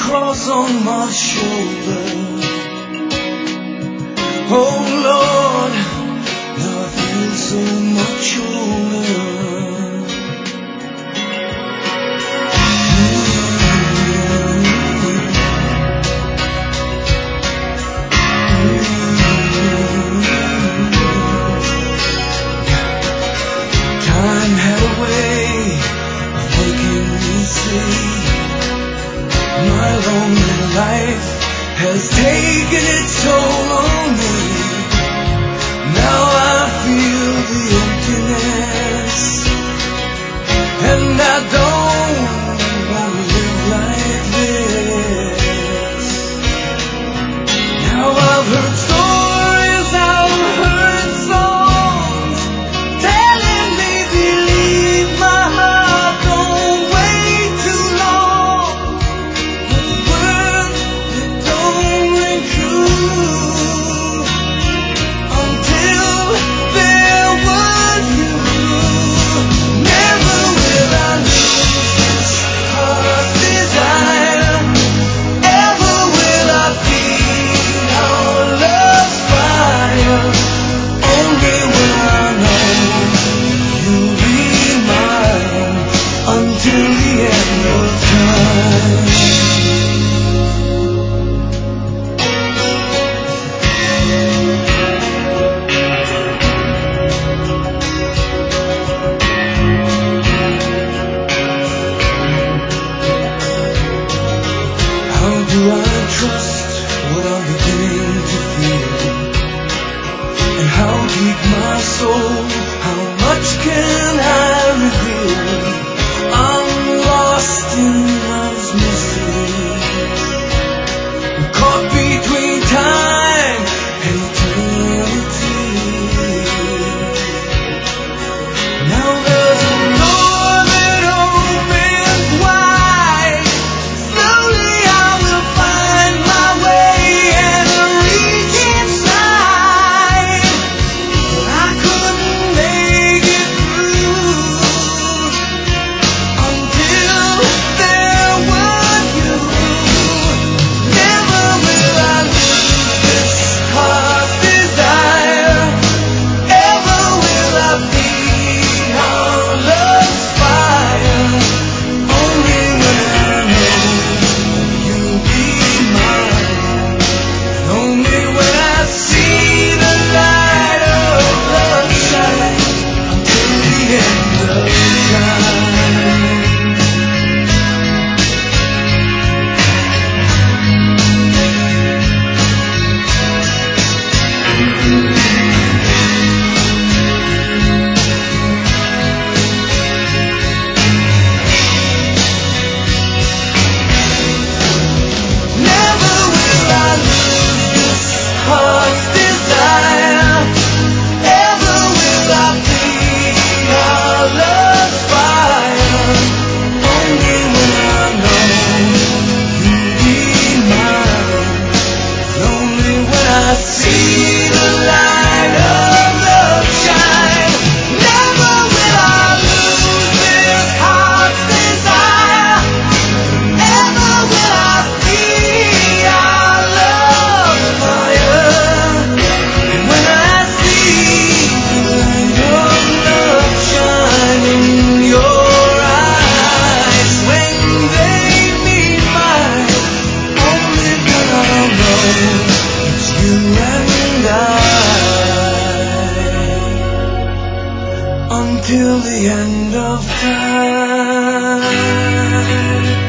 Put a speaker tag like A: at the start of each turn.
A: cross on my shoulder. Oh Lord, now I feel so much older. Time had a way of making me see my lonely life has taken its toll on me. Now I feel the emptiness, and I don't want to live like this. Now I've heard stories, I've heard songs telling me believe my heart, don't wait too long. Words that don't ring true until there was you. Never will I lose this heart's desire. Ever will I feel our love's fire. Only when I know you'll be mine until the end of time. How do I trust what I'm beginning to feel? And how deep my soul, how much can I reveal? I'm lost in love's mystery. I'm caught between time and eternity. Now there's a door that opens wide. Slowly I will find my way and reach inside. But I couldn't make it through until there was you. Never will I lose this heart's desire. Ever will I feel our love's fire. Only when I know you'll be mine. Only when I see the light of love shine until the end of time. Never will I lose this heart's desire. Ever will I feel our love's fire. Only when I know you'll be mine. Only when I see the light of love shine. Never will I lose this heart's desire. Ever will I feel our love's fire. And when I see the light of love shine in your eyes, when they meet mine, only then I'll know it's you and I until the end of time.